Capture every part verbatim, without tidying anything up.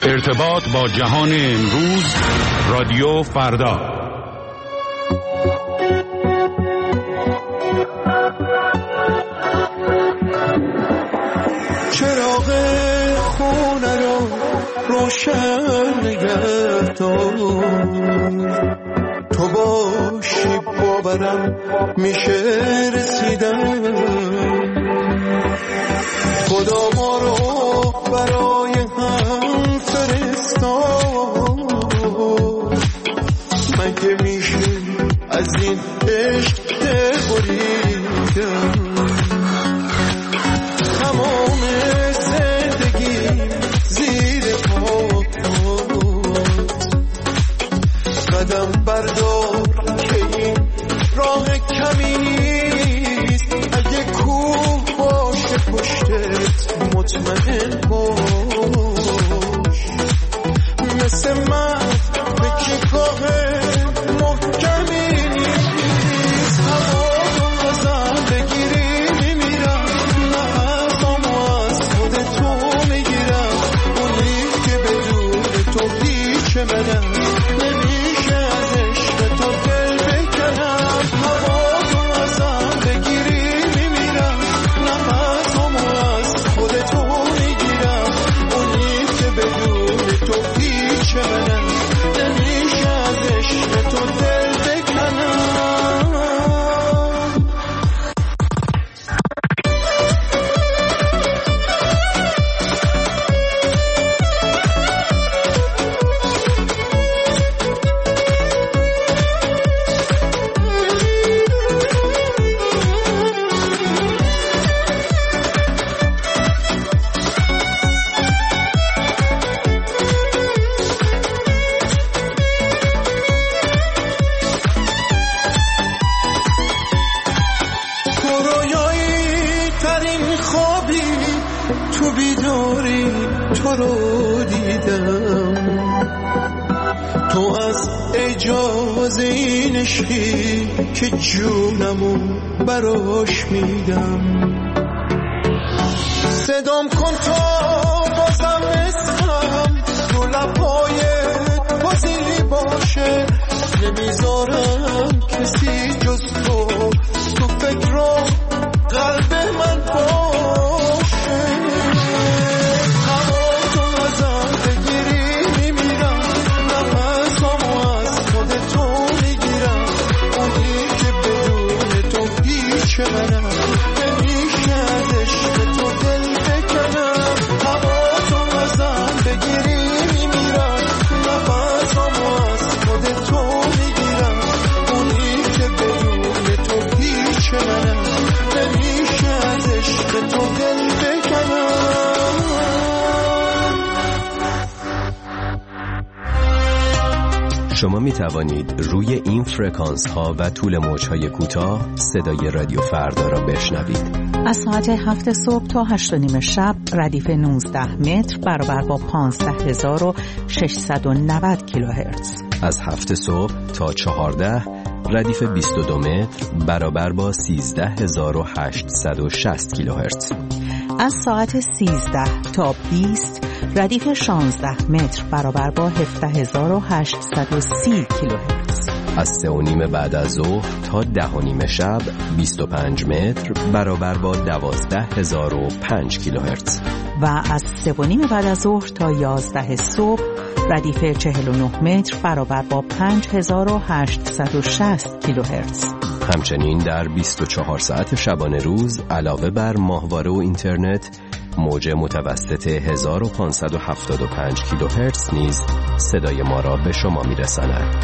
ارتباط با جهان امروز، رادیو فردا. چراغ خونه رو روشن نگه دار، تو باشی باورم میشه رسیدن. خدا ما رو برای هم فرستاد، مگه میشه از این عشق دل بریدن. تمام زندگی زیر پات، قدم بردار که این راه کمی نیست. اگه کوه باشه پشتت مطمئن باش، مثل من فکر کاه محکمی نیست. هوا رو ازم بگیری میمیرم، نفسامو از خود تو میگیرم. اونی که بدون تو هیچ منم، نمیشه از عشق تو دل بکنم. هوا رو ازم بگیری میمیرم، نفسامو از خود تو میگیرم. اونی که بدون تو هیچ منم، نمیشه از عشق تو دل بکنم. تو رو دیدم، تو از اجازه این عشقی که جونمو براش میدم. صدام کن تا بازم اسمم تو لبهایت بازی باشه. نمیذارم کسی جز تو تو فکر و قلب من باشه. چه منم نمیشه از عشق تو دل بکنم. هوا تو ازم بگیری میمیرم، نفسامو از خود تو میگیرم. اونی که بدون تو هیچ منم، نمیشه از عشق تو دل بکنم. شما می توانید روی این فرکانس ها و طول موج های کوتاه صدای رادیو فردا را بشنوید. از ساعت هفت صبح تا هشت و نیم شب ردیف نوزده متر برابر با پانزده هزار و ششصد و نود کیلوهرتز. از هفت صبح تا چهارده ردیف بیست و دو متر برابر با سیزده هزار و هشتصد و شصت کیلوهرتز. از ساعت سیزده تا بیست ردیف شانزده متر برابر با هفده هزار و هشتصد و سی کیلوهرتز. از سه و نیم بعد از ظهر تا ده و نیم شب بیست و پنج متر برابر با دوازده هزار و پنج کیلوهرتز. و از سه و نیم بعد از ظهر تا یازده صبح ردیف چهل و نه متر برابر با پنج هزار و هشتصد و شصت کیلوهرتز. همچنین در بیست و چهار ساعت شبانه روز علاوه بر ماهواره و اینترنت، موج متوسط هزار و پانصد و هفتاد و پنج کیلوهرتز نیز صدای ما را به شما میرساند.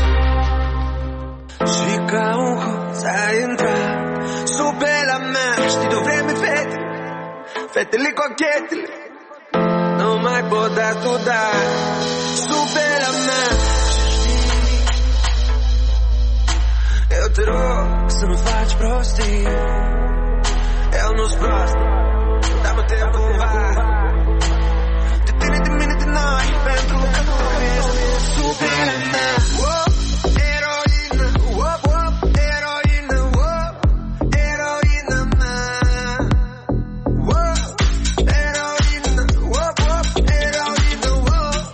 Eu te rog să nu faci prostii, eu nu-s prost, dă-mă timp cumva. De tine, de mine, de noi, pentru că tu ești iubirea mea. Eroină, op, op, eroină, op, eroină mea. Eroină, op, op, eroină, op,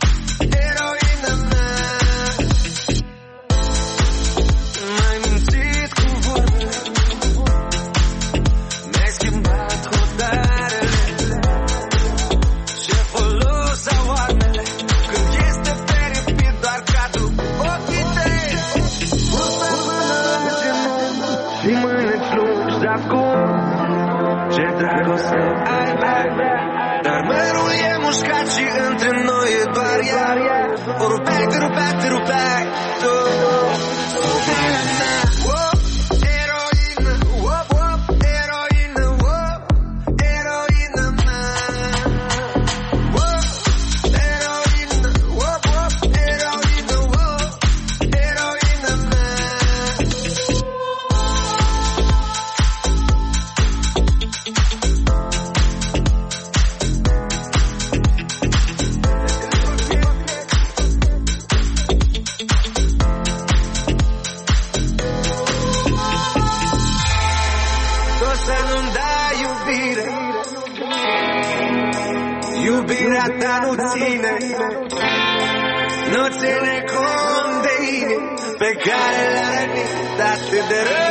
pirata nutine, no tiene condine, peccare la ranita te dere.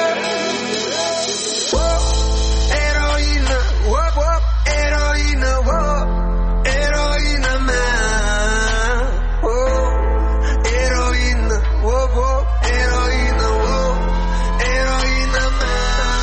Eroina, wop wop, eroina, wop, eroina ma. Eroina, wop wop, eroina, wop, eroina ma.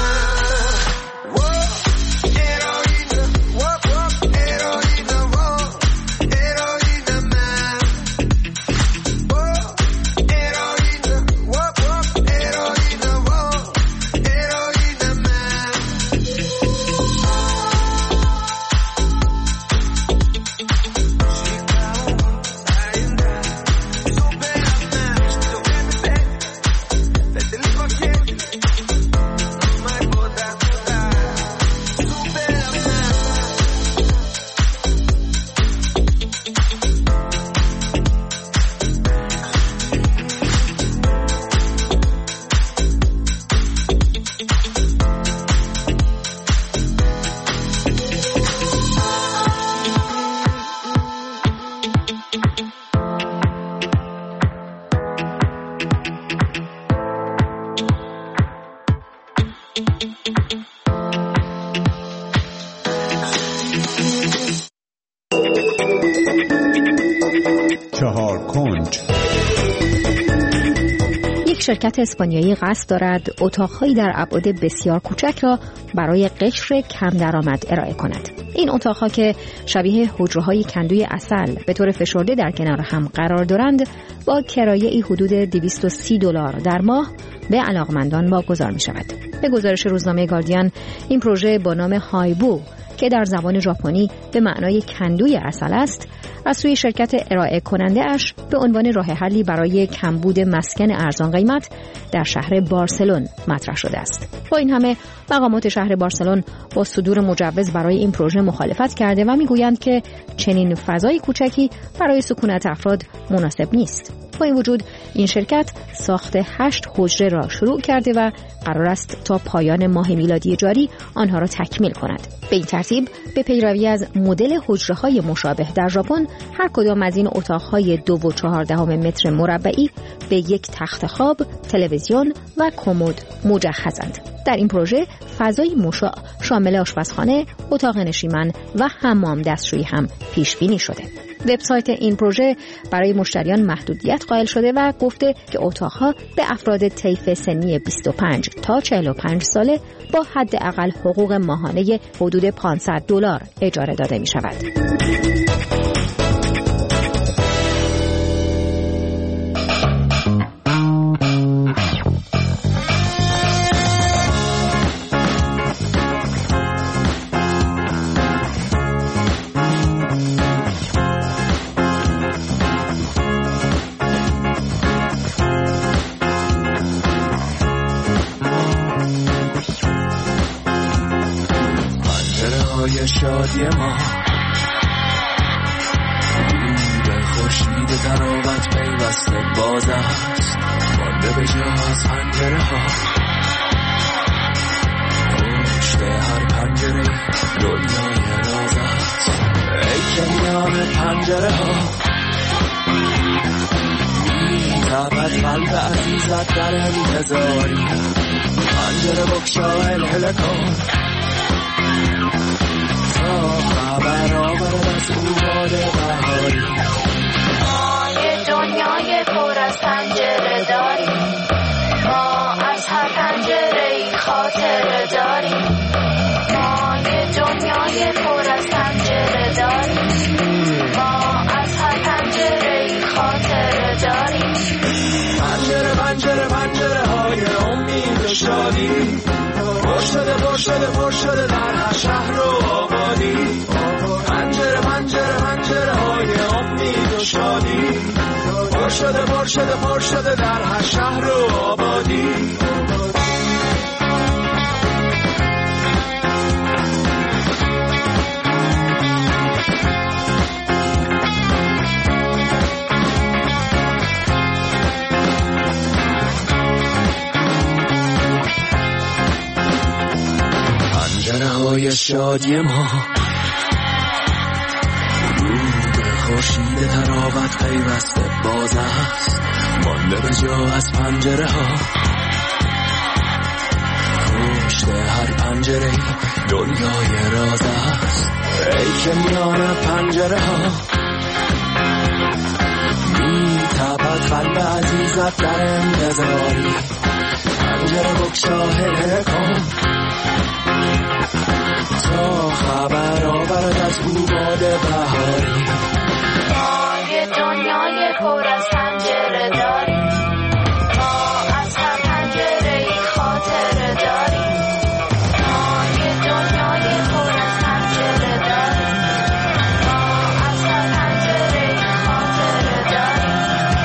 شرکت اسپانیایی قصد دارد اتاق‌هایی در ابعاد بسیار کوچک را برای قشر کم درآمد ارائه کند. این اتاق‌ها که شبیه حجره‌های کندوی عسل به طور فشرده در کنار هم قرار دارند، با کرایه‌ای حدود دویست و سی دلار در ماه به علاقمندان واگذار می‌شود. به گزارش روزنامه گاردین، این پروژه با نام هایبو که در زبان ژاپنی به معنای کندوی عسل است، از سوی شرکت ارائه کننده اش به عنوان راه حلی برای کمبود مسکن ارزان قیمت در شهر بارسلون مطرح شده است. با این همه مقامات شهر بارسلون با صدور مجوز برای این پروژه مخالفت کرده و میگویند که چنین فضای کوچکی برای سکونت افراد مناسب نیست. با این وجود این شرکت ساخت هشت حجره را شروع کرده و قرار است تا پایان ماه میلادی جاری آنها را تکمیل کند. به این ترتیب به پیروی از مدل حجره‌های مشابه در ژاپن، هر کدام از این اتاق‌های دو و چهاردهم متر مربعی به یک تخت خواب، تلویزیون و کمد مجهزند. در این پروژه فضای مشاع شامل آشپزخانه، اتاق نشیمن و حمام دستشویی هم پیش بینی شده. وبسایت این پروژه برای مشتریان محدودیت قائل شده و گفته که اتاقها به افراد طیف سنی بیست و پنج تا چهل و پنج ساله با حداقل حقوق ماهانه حدود پانصد دلار اجاره داده می شود. شادی ما به خورشید تراوت پیوسته باز است، مانده به جا از پنجره ها، پشت هر پنجره دنیای راز است. ای کنیان پنجره ها، می‌تابد قلب عزیزت در انتظاری، پنجره بگشا هلهله کن خبر آورد از اوماد بهاری. ما یه دنیای پر از پنجره داریم، ما از هر پنجره ای خاطره داریم. ما یه دنیای پر از پنجره داریم، ما از هر پنجره ای خاطره داریم. پنجره پنجره پنجره های امید و شادی، پر شده پر شده پر شده در هر شهر و آبادی. پنجره پنجره پنجره های امید و شادی، پر شده پر شده پر شده در هر شهر و آبادی. پنجره های شادی ما خورشید تراوت پیوسته باز است، مانده به جا از پنجره ها. پشت هر پنجره دنیای راز است، ای که میان پنجره ها می تپد قلب عزیزت در انتظاری. پنجره بگشا هله کن تا خبر آورد از باد بهاری. ما یه دنیای پر از پنجره داریم، ما از هر پنجره ای خاطره داریم. ما یه دنیای پر از پنجره داریم، ما از هر پنجره ای خاطره داریم.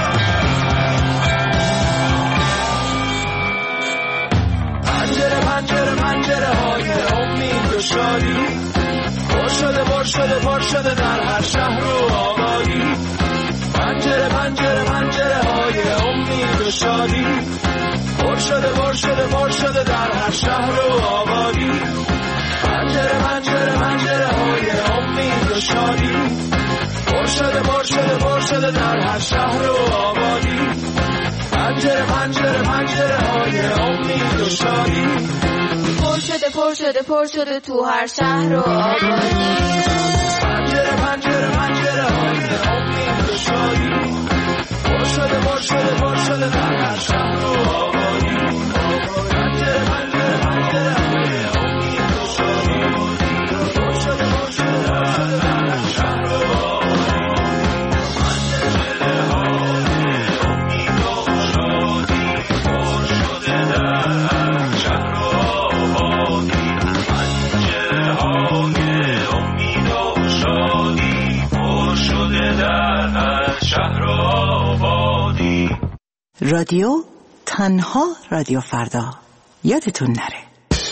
پنجره پنجره پنجره های امید و شادی، پر شده پر شده پر شده در هر شهر و آبادی. پنجره پنجره پنجره های امید و شادی، پر شده پر شده پر شده در هر شهر و آبادی. پنجره پنجره پنجره های امید و شادی، پر شده پر شده پر شده در هر شهر و آبادی. پنجره پنجره پنجره های امید و شادی، پر شده پر شده پر شده تو هر شهر و آبادی. پنجره پنجره پنجره های امید و شادی، پر شده پر شده پر شده در هر شهر و آبادی. پنجره پنجره پنجره های امید و شادی، پر شده پر شده پر شده در هر شهر و آبادی. پنجره های امید و شادی، پر شده در هر شهر و آبادی. پنجره های امید و شادی، پر شده در هر شهر و آبادی. رادیو تنها رادیو فردا، یادتون نره.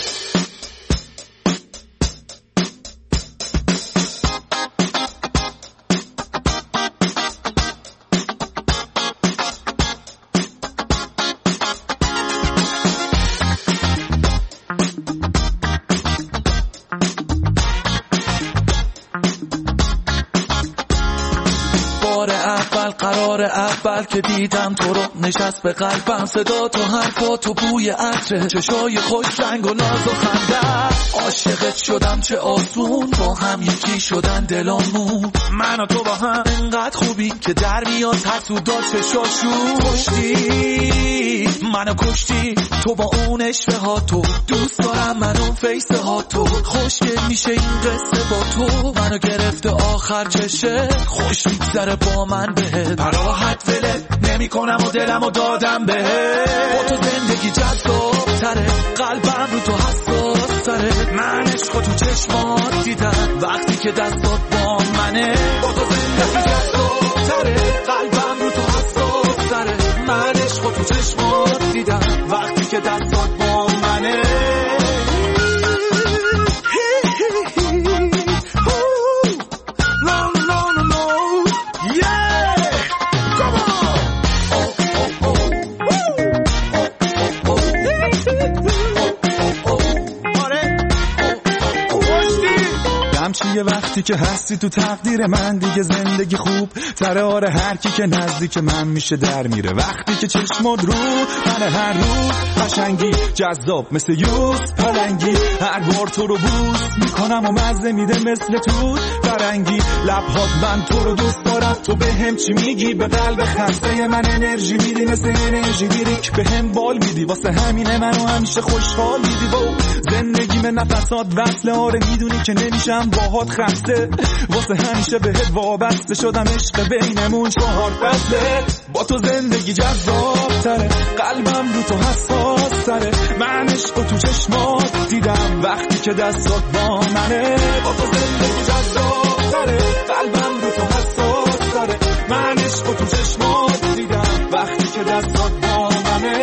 قرار اول که دیدم تو رو نشست به قلبم، صدا تو حرفا تو بوی عطر چشای خوش رنگ و ناز و خنده. عاشقت شدم چه آسون، با هم یکی شدن دلامون. من و تو با هم انقدر خوبی که در میاد حسودا چشاشون. کشتی منو کشتی تو با اون اشوه ها، تو دوست دارم من اون فیسه ها، تو خوشگل میشه این قصه با تو. منو گرفته آخر چشه خوش میگذره با من بهت، براحت ولت نمی کنم و دلم و دادم بهت. با تو زندگی جذاب تره، قلبم رو تو حساس تره. من عشق تو چشمات دیدم وقتی که دستات با منه. با تو زندگی جذاب تره، قلبم رو تو حساس تره. من عشق تو چشمات دیدم وقتی که دستات با منه. یه وقتی که هستی تو تقدیر من، دیگه زندگی خوب تره. آره هر کی که نزدیک من میشه در میره. وقتی که چشمات رو من هر روز قشنگی جذاب مثل یوز پلنگی. هر بار تو رو بوس میکنم و مزه میده مثل توت فرنگی. لبهات من تو رو دوست دارم، تو به هم چی میگی؟ به قلب خسته من انرژی میدی، مثل انرژی دیریک به هم بال میدی. واسه همینه منو همیشه خوشحال میدی. با زندگی من نفسات وصله، آره میدونی که نمیشم باهات خسته. واسه همیشه بهت وابسته شدم، عشق بینمون چهار فصله. با تو زندگی جذاب تره، قلبم رو تو حساس تره. من عشق تو چشمات دیدم وقتی که دستات با منه. با تو زندگی جذاب تره، قلبم رو تو حساس تره. من عشق تو چشمات دیدم وقتی که دستات با منه.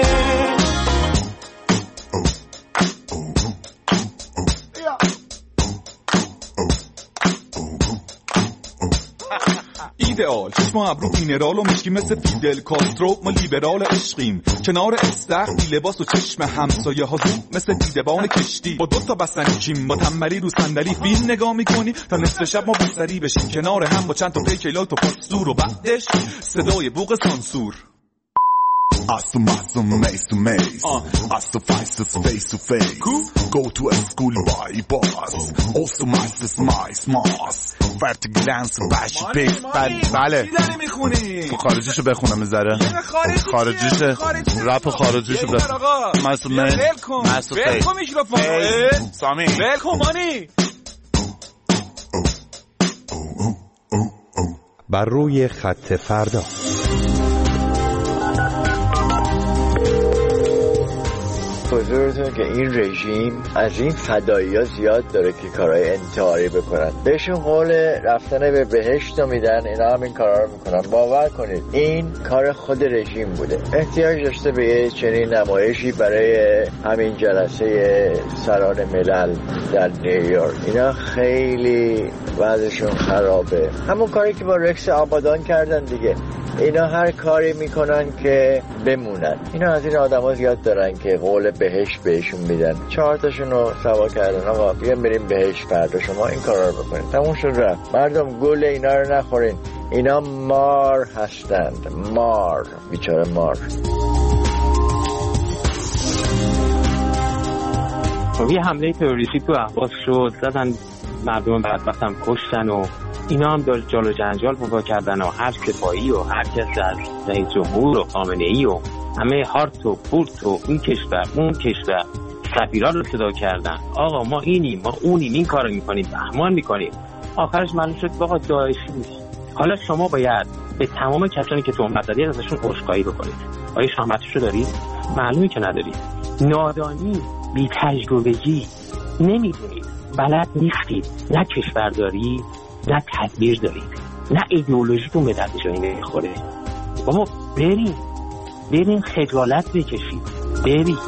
ایدئال چشم ابرو مینرال و مشکی مثل فیدل کاسترو. ما لیبرال عشقیم کنار استخری لباس و چشم همسایه ها زوم مثل دیدبان کشتی. با دو تا بستنی کیم با تنبلی رو صندلی فیلم نگاه میکنی تا نصف شب ما بستری بشیم کنار هم با چند تا پیک لایت و پاستور و بعدش صدای بوق سانسور. Asu masu mace to mace Asu faces face to face Go to a school by boss Also master smice mass Vertic glance bashi pick بله چی داری میخونی؟ خارجیشو بخونم میذاره خارجیشه رپ خارجیشو بخونم ماسو من ماسو فیس ولکن میکروفون سامی ولکن مانی. بر روی خط فردا. حضورتون که این رژیم از این فدایی ها زیاد داره که کارهای انتحاری بکنن، بهشون قول رفتن به بهشت رو میدن، اینا هم این کارها رو میکنن. باور کنید این کار خود رژیم بوده. احتیاج داشته به یه چنین نمایشی برای همین جلسه سران ملل در نیویورک. اینا خیلی وضعشون خرابه. همون کاری که با رکس آبادان کردن دیگه. اینا هر کاری میکنن که بمونن. اینا از این آدم ها زیاد دارن که قول بهشت بهشون میدن. چهار تاشون رو سوا کردن آقا بیان بریم بهشت، فردا شما این کارا رو بکنید، تموم شد رفت. مردم گل اینا رو نخورین، اینا مار هستند، مار، بیچاره مار. خب یه حمله تروریستی تو اهواز شد، زدن مردم بدبخت هم کشتن و اینا هم دار جال و جنجال پا کردن و هر سپاهی و هر کس از رئیس جمهور و خامنه‌ای و همه هارت و پورت و این کشور اون کشور سفیرا رو صدا کردن. آقا ما اینیم ما اونیم، این کارو میکنیم، بهمان میکنیم. آخرش معلوم شد آقا داعشی نیست. حالا شما باید به تمام کسانی که تهمت زدید ازشون عذرخواهی بکنید. آیا شهامتشو دارید؟ معلومه که ندارید. نادانی، بی تجربگی، نمیدونید، بلد نیستید، نه کشور دارید نه تدبیر دارید، نه ایدئولوژیتون به درد جایی نمیخوره. بابا بریم بریم خجالت بکشید، برید.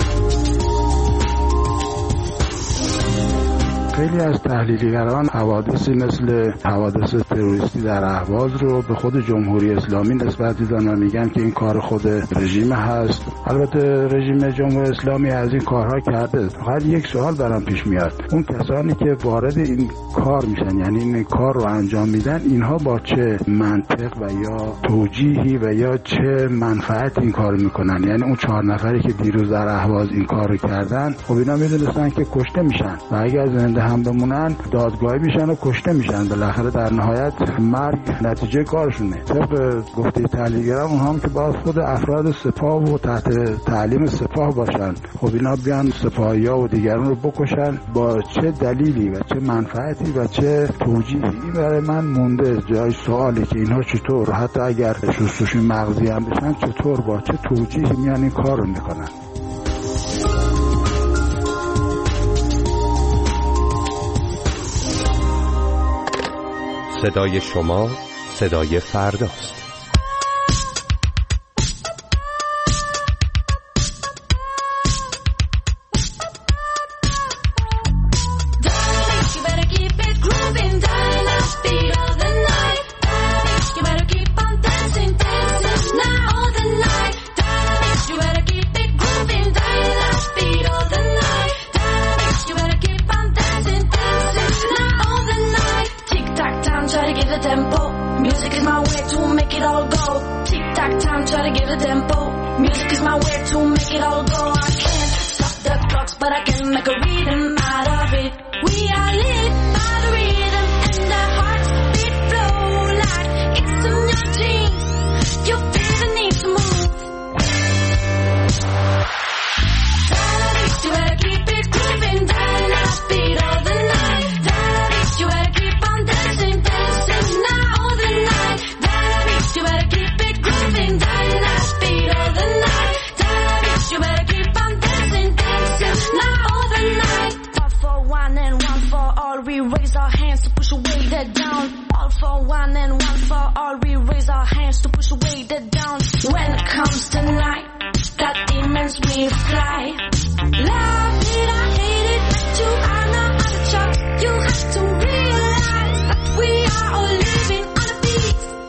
خیلی از تحلیلگران حوادثی مثل حوادث تروریستی در اهواز رو به خود جمهوری اسلامی نسبت میدن و میگن که این کار خود رژیم هست. البته رژیم جمهوری اسلامی از این کارها کرده. فقط یک سوال برام پیش میاد، اون کسانی که وارد این کار میشن، یعنی این کار رو انجام میدن، اینها با چه منطق و یا توجیهی و یا چه منفعت این کار میکنن؟ یعنی اون چهار نفری که دیروز در اهواز این کار رو کردن، خب اینا میدونستن که کشته میشن و اگر زنده هم بمونن دادگاهی میشن و کشته میشن. بالاخره در نهایت مرگ نتیجه کارشونه. طبق گفته تحلیلگران اون هم که باید خود افراد سپاه و تحت تعلیم سپاه باشن. خب اینا بیان سپاهی‌ها و دیگران رو بکشن با چه دلیلی و چه منفعتی و چه توجیهی؟ برای من مونده جای سوالی که اینها چطور حتی اگر شستشوی مغزی هم بشن چطور با چه توجیهی میان این کار رو میکنن؟ صدای شما صدای فرداست. You have to realize that we are all living on a beat.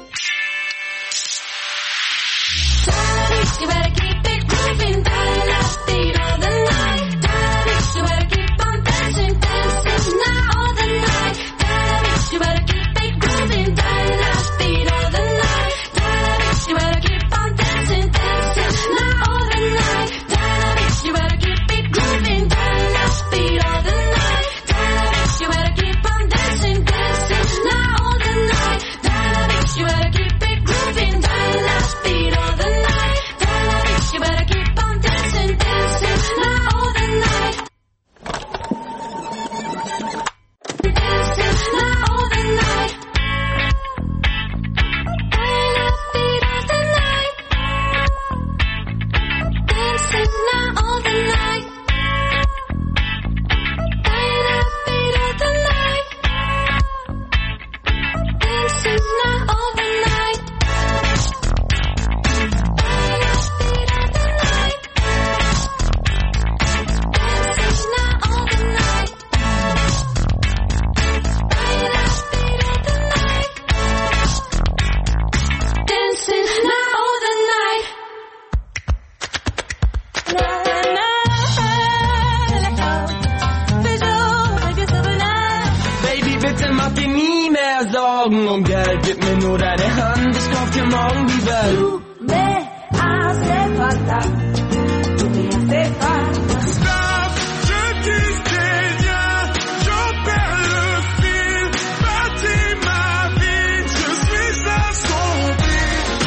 know that it hands off your mom be bad. Tú me hace falta, tú me hace falta. Stop, je disais rien, je perds le fil, bâtis ma vie, je suis assombri.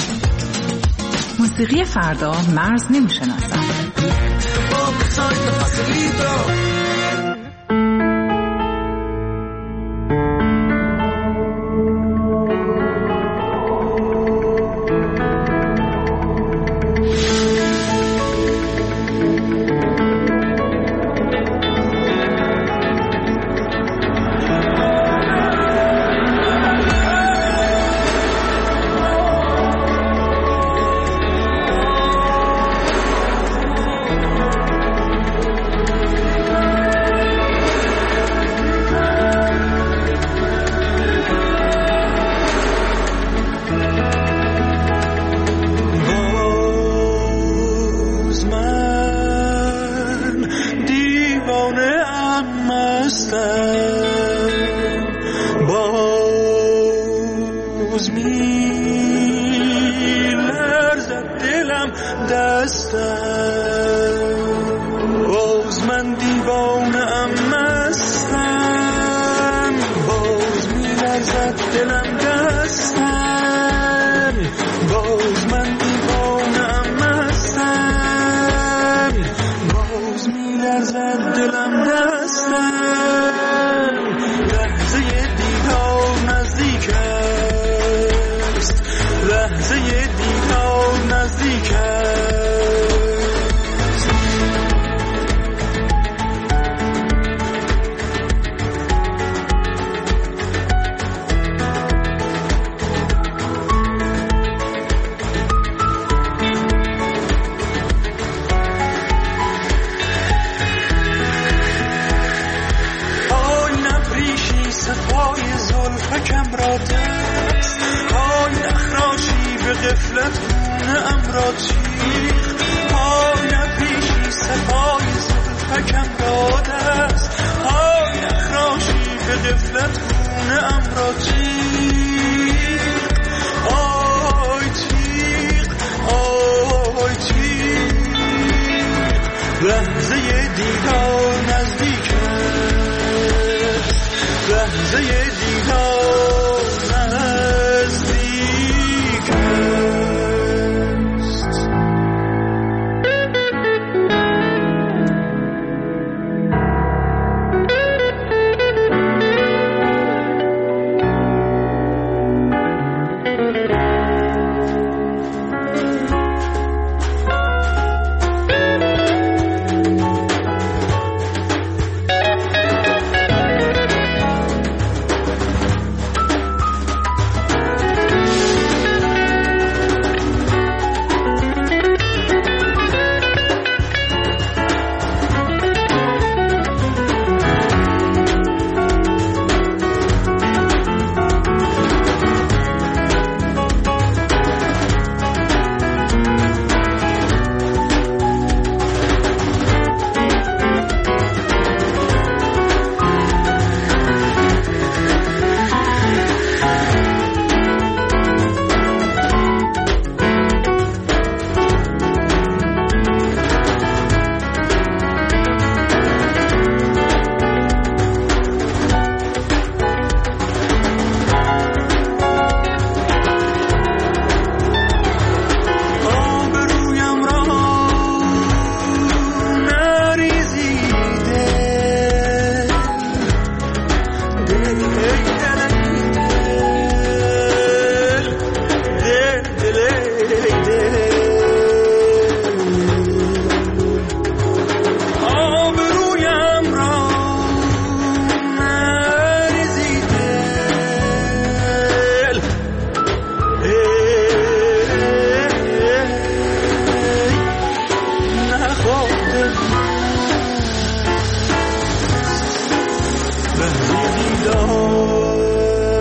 موسیقی فردا مرز نمیشناسم.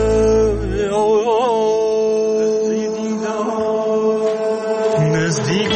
نزدیک